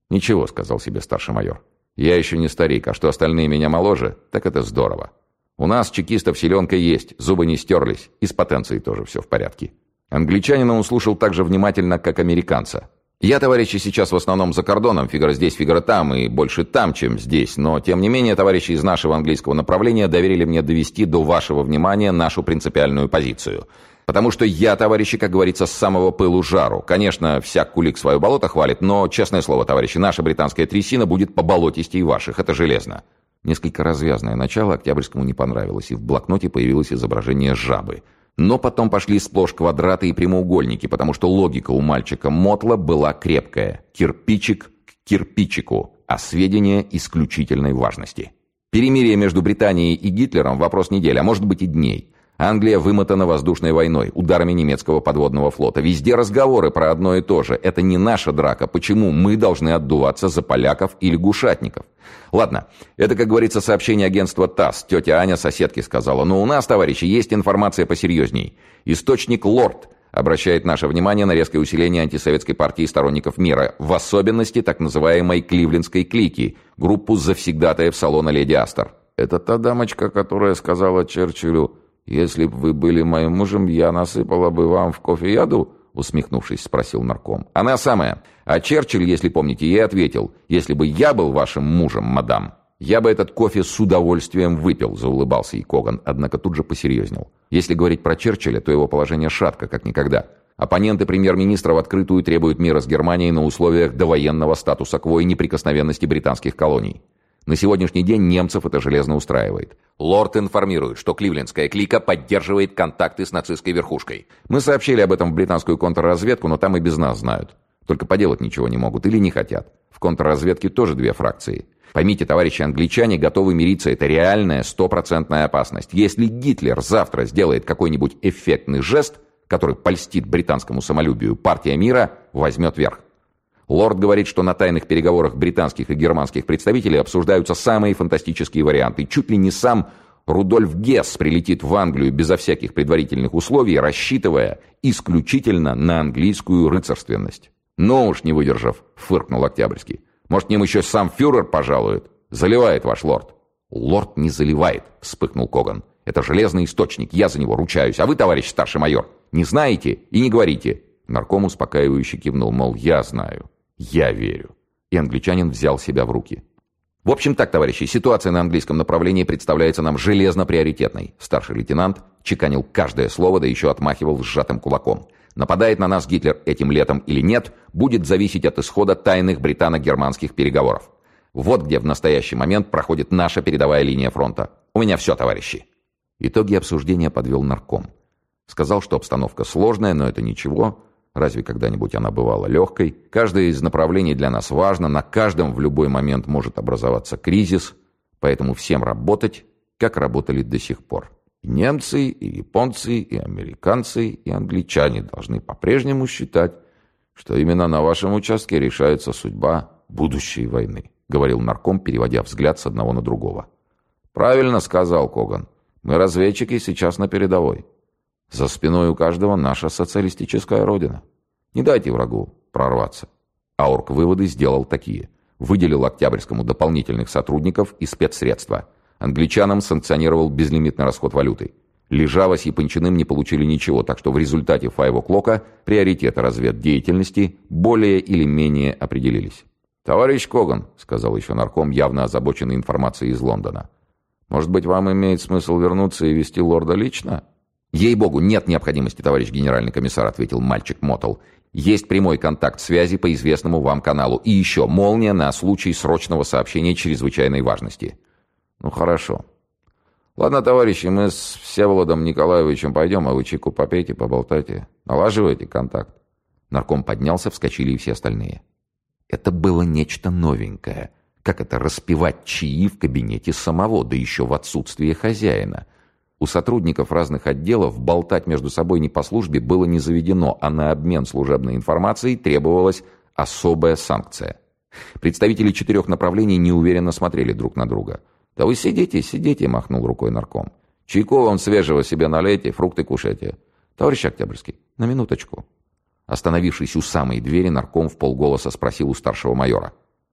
«Ничего», — сказал себе старший майор. «Я еще не старик, а что остальные меня моложе, так это здорово. У нас, чекистов, селенка есть, зубы не стерлись, и с потенцией тоже все в порядке». Англичанина он слушал так же внимательно, как американца. «Я, товарищи, сейчас в основном за кордоном, фигура здесь, фигура там, и больше там, чем здесь, но, тем не менее, товарищи из нашего английского направления доверили мне довести до вашего внимания нашу принципиальную позицию. Потому что я, товарищи, как говорится, с самого пылу жару. Конечно, всяк кулик свое болото хвалит, но, честное слово, товарищи, наша британская трясина будет по болотистей ваших, это железно». Несколько развязное начало Октябрьскому не понравилось, и в блокноте появилось изображение жабы. Но потом пошли сплошь квадраты и прямоугольники, потому что логика у мальчика Мотла была крепкая. Кирпичик к кирпичику, а сведения исключительной важности. Перемирие между Британией и Гитлером – вопрос недели, а может быть и дней. Англия вымотана воздушной войной, ударами немецкого подводного флота. Везде разговоры про одно и то же. Это не наша драка. Почему мы должны отдуваться за поляков или гушатников? Ладно, это, как говорится, сообщение агентства ТАСС. Тетя Аня соседке сказала. Но у нас, товарищи, есть информация посерьезней. Источник «Лорд» обращает наше внимание на резкое усиление антисоветской партии сторонников мира, в особенности так называемой «Кливлендской клики», группу завсегдатаев салона «Леди Астер». Это та дамочка, которая сказала Черчиллю: «Если б вы были моим мужем, я насыпала бы вам в кофе яду?» — усмехнувшись, спросил нарком. «Она самая. А Черчилль, если помните, ей ответил: если бы я был вашим мужем, мадам, я бы этот кофе с удовольствием выпил», — заулыбался и Коган, однако тут же посерьезнел. Если говорить про Черчилля, то его положение шатко, как никогда. Оппоненты премьер-министра в открытую требуют мира с Германией на условиях довоенного статуса кво и неприкосновенности британских колоний. На сегодняшний день немцев это железно устраивает. Лорд информирует, что кливлендская клика поддерживает контакты с нацистской верхушкой. Мы сообщили об этом в британскую контрразведку, но там и без нас знают. Только поделать ничего не могут или не хотят. В контрразведке тоже две фракции. Поймите, товарищи англичане готовы мириться, это реальная 100% опасность. Если Гитлер завтра сделает какой-нибудь эффектный жест, который польстит британскому самолюбию, партия мира возьмет верх. Лорд говорит, что на тайных переговорах британских и германских представителей обсуждаются самые фантастические варианты. Чуть ли не сам Рудольф Гесс прилетит в Англию безо всяких предварительных условий, рассчитывая исключительно на английскую рыцарственность. «Ну уж, не выдержав», — фыркнул Октябрьский. «Может, к ним еще сам фюрер пожалует? Заливает ваш лорд». «Лорд не заливает», — вспыхнул Коган. «Это железный источник, я за него ручаюсь. А вы, товарищ старший майор, не знаете и не говорите». Нарком успокаивающе кивнул, мол, я знаю. «Я верю». И англичанин взял себя в руки. «В общем так, товарищи, ситуация на английском направлении представляется нам железно приоритетной». Старший лейтенант чеканил каждое слово, да еще отмахивал сжатым кулаком. «Нападает на нас Гитлер этим летом или нет, будет зависеть от исхода тайных британо-германских переговоров. Вот где в настоящий момент проходит наша передовая линия фронта. У меня все, товарищи». Итоги обсуждения подвел нарком. Сказал, что обстановка сложная, но это ничего. Разве когда-нибудь она бывала легкой? Каждое из направлений для нас важно, на каждом в любой момент может образоваться кризис, поэтому всем работать, как работали до сих пор. И немцы, и японцы, и американцы, и англичане должны по-прежнему считать, что именно на вашем участке решается судьба будущей войны, говорил нарком, переводя взгляд с одного на другого. «Правильно сказал Коган. Мы, разведчики, сейчас на передовой. За спиной у каждого наша социалистическая родина. Не дайте врагу прорваться». А орг-выводы сделал такие. Выделил Октябрьскому дополнительных сотрудников и спецсредства. Англичанам санкционировал безлимитный расход валюты. Лежава с Япончиным не получили ничего, так что в результате 5 o'clock приоритеты разведдеятельности более или менее определились. «Товарищ Коган», — сказал еще нарком, явно озабоченный информацией из Лондона, «может быть, вам имеет смысл вернуться и вести лорда лично?» «Ей-богу, нет необходимости, товарищ генеральный комиссар», — ответил мальчик Мотл. «Есть прямой контакт связи по известному вам каналу. И еще молния на случай срочного сообщения чрезвычайной важности». «Ну, хорошо. Ладно, товарищи, мы с Всеволодом Николаевичем пойдем, а вы чайку попейте, поболтайте. Налаживайте контакт». Нарком поднялся, вскочили и все остальные. Это было нечто новенькое. Как это распивать чаи в кабинете самого, да еще в отсутствие хозяина? У сотрудников разных отделов болтать между собой не по службе было не заведено, а на обмен служебной информацией требовалась особая санкция. Представители 4 направлений неуверенно смотрели друг на друга. «Да вы сидите, сидите», — махнул рукой нарком. «Чайку вам свежего себе налейте, фрукты кушайте. Товарищ Октябрьский, на минуточку». Остановившись у самой двери, нарком вполголоса спросил у старшего майора.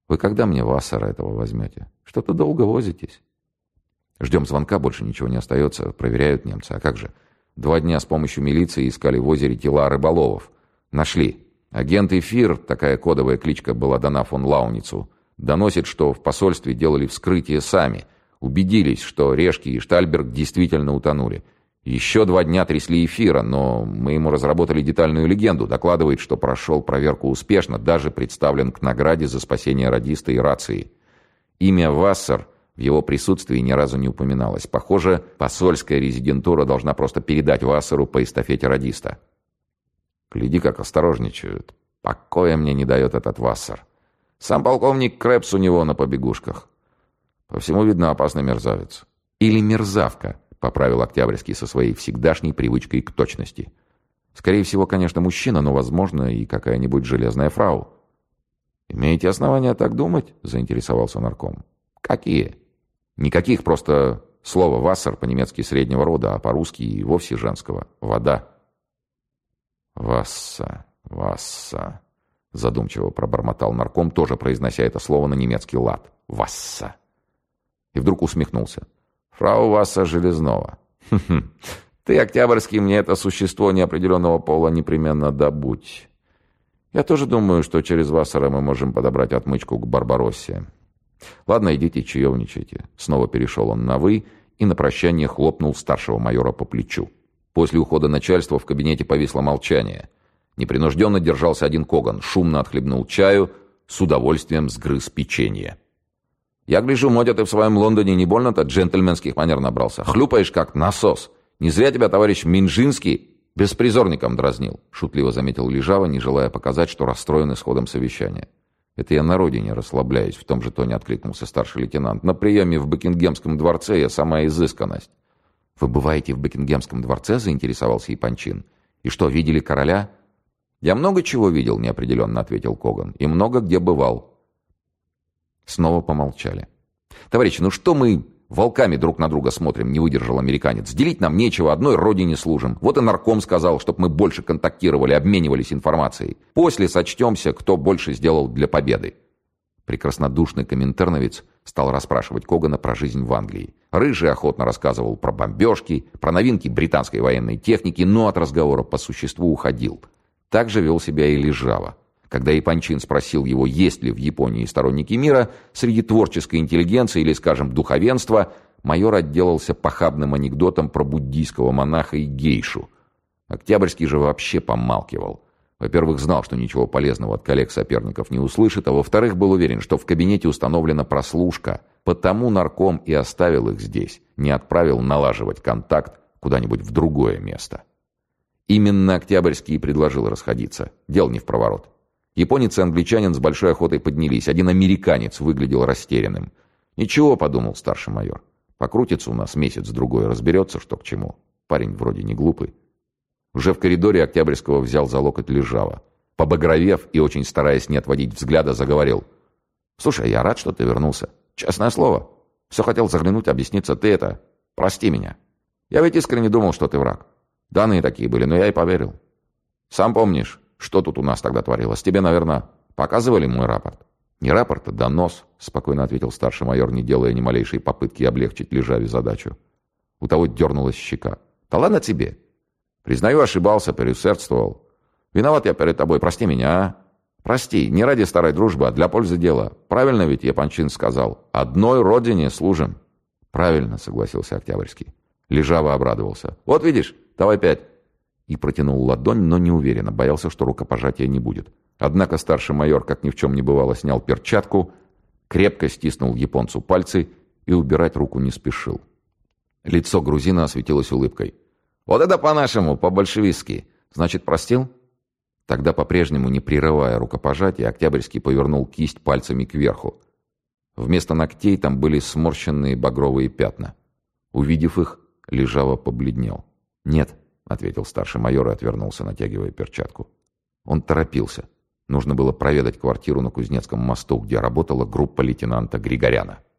Вы когда мне Вассера этого возьмете? Что-то долго возитесь. Ждем звонка, больше ничего не остается. Проверяют немцы. А как же? 2 дня с помощью милиции искали в озере тела рыболовов. Нашли. Агент Эфир, такая кодовая кличка была дана фон Лауницу, доносит, что в посольстве делали вскрытие сами. Убедились, что Решки и Штальберг действительно утонули. Еще 2 дня трясли Эфира, но мы ему разработали детальную легенду. Докладывает, что прошел проверку успешно, даже представлен к награде за спасение радиста и рации. Имя Вассер в его присутствии ни разу не упоминалось. Похоже, посольская резидентура должна просто передать Вассеру по эстафете радиста. Гляди, как осторожничают. Покоя мне не дает этот Вассер. Сам полковник Крэпс у него на побегушках. По всему видно, опасный мерзавец. Или мерзавка, поправил Октябрьский со своей всегдашней привычкой к точности. Скорее всего, конечно, мужчина, но, возможно, и какая-нибудь железная фрау. «Имеете основания так думать?» — заинтересовался нарком. «Какие?» «Никаких, просто слово «вассер» по-немецки среднего рода, а по-русски и вовсе женского. Вода». «Васса, Васса», — задумчиво пробормотал нарком, тоже произнося это слово на немецкий лад. «Васса». И вдруг усмехнулся. «Фрау Васса Железнова. Хм-хм. Ты, Октябрьский, мне это существо неопределенного пола непременно добудь. Я тоже думаю, что через Вассера мы можем подобрать отмычку к Барбароссе. Ладно, идите, чаевничайте». Снова перешел он на «вы» и на прощание хлопнул старшего майора по плечу. После ухода начальства в кабинете повисло молчание. Непринужденно держался один Коган, шумно отхлебнул чаю, с удовольствием сгрыз печенье. «Я гляжу, Мотя, ты в своем Лондоне не больно-то джентльменских манер набрался. Хлюпаешь, как насос. Не зря тебя товарищ Минжинский беспризорником дразнил», шутливо заметил Лежава, не желая показать, что расстроен исходом совещания. «Это я на родине расслабляюсь», в том же тоне откликнулся старший лейтенант. «На приеме в Букингемском дворце я сама изысканность». «Вы бываете в Букингемском дворце?» — заинтересовался Япончин. «И что, видели короля?» «Я много чего видел», — неопределенно ответил Коган. «И много где бывал». Снова помолчали. «Товарищи, ну что мы волками друг на друга смотрим?» — не выдержал американец. «Делить нам нечего, одной родине служим. Вот и нарком сказал, чтоб мы больше контактировали, обменивались информацией. После сочтемся, кто больше сделал для победы». Прекраснодушный коминтерновец стал расспрашивать Когана про жизнь в Англии. Рыжий охотно рассказывал про бомбежки, про новинки британской военной техники, но от разговора по существу уходил. Так же вел себя и Лежава. Когда Япончин спросил его, есть ли в Японии сторонники мира, среди творческой интеллигенции или, скажем, духовенства, майор отделался похабным анекдотом про буддийского монаха и гейшу. Октябрьский же вообще помалкивал. Во-первых, знал, что ничего полезного от коллег-соперников не услышит, а во-вторых, был уверен, что в кабинете установлена прослушка, потому нарком и оставил их здесь, не отправил налаживать контакт куда-нибудь в другое место. Именно Октябрьский и предложил расходиться. Дело не в проворот. Японец и англичанин с большой охотой поднялись. Один американец выглядел растерянным. «Ничего», — подумал старший майор. «Покрутится у нас месяц-другой, разберется, что к чему. Парень вроде не глупый». Уже в коридоре Октябрьского взял за локоть Лежава. Побагровев и очень стараясь не отводить взгляда, заговорил. «Слушай, я рад, что ты вернулся. Честное слово. Все хотел заглянуть, объясниться. Ты это... Прости меня. Я ведь искренне думал, что ты враг. Данные такие были, но я и поверил. Сам помнишь, что тут у нас тогда творилось? Тебе, наверное, показывали мой рапорт?» «Не рапорт, а донос», — спокойно ответил старший майор, не делая ни малейшей попытки облегчить Лежаве задачу. У того дернулась щека. «Да ладно тебе. Признаю, ошибался, переусердствовал. Виноват я перед тобой, прости меня, а? Прости, не ради старой дружбы, а для пользы дела. Правильно ведь Япончин сказал? Одной родине служим». «Правильно», — согласился Октябрьский. Лежава обрадовался. «Вот видишь, давай 5». И протянул ладонь, но неуверенно, боялся, что рукопожатия не будет. Однако старший майор, как ни в чем не бывало, снял перчатку, крепко стиснул японцу пальцы и убирать руку не спешил. Лицо грузина осветилось улыбкой. «Вот это по-нашему, по-большевистски. Значит, простил?» Тогда, по-прежнему не прерывая рукопожатия, Октябрьский повернул кисть пальцами кверху. Вместо ногтей там были сморщенные багровые пятна. Увидев их, Лежава побледнел. «Нет», — ответил старший майор и отвернулся, натягивая перчатку. Он торопился. Нужно было проведать квартиру на Кузнецком мосту, где работала группа лейтенанта Григоряна.